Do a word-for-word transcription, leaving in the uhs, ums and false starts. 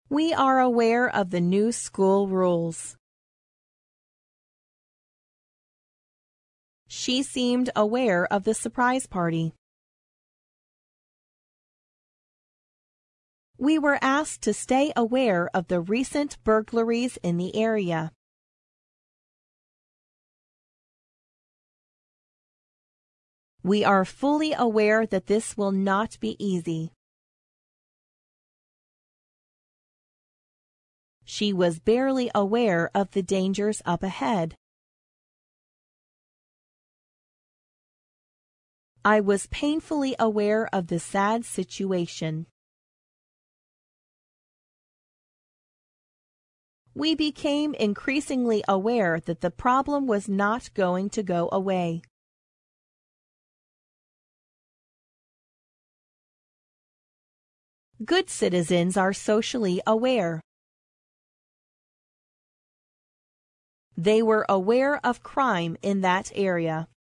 We are aware of the new school rules. She seemed aware of the surprise party. We were asked to stay aware of the recent burglaries in the area. We are fully aware that this will not be easy. She was barely aware of the dangers up ahead. I was painfully aware of the sad situation. We became increasingly aware that the problem was not going to go away. Good citizens are socially aware. They were aware of crime in that area.